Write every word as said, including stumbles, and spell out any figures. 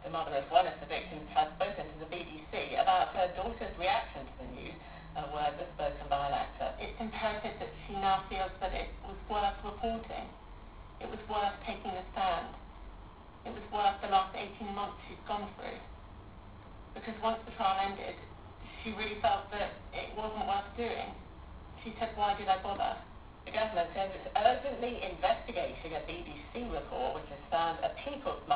the mother of one of the victims has spoken to the B B C about her daughter's reaction to the news. Her words are spoken by an actor. It's imperative that she now feels that it was worth reporting. It was worth taking a stand. It was worth the last eighteen months she's gone through. Because once the trial ended, she really felt that it wasn't worth doing. She said, why did I bother? The government says it's urgently investigating a B B C report which has found a people's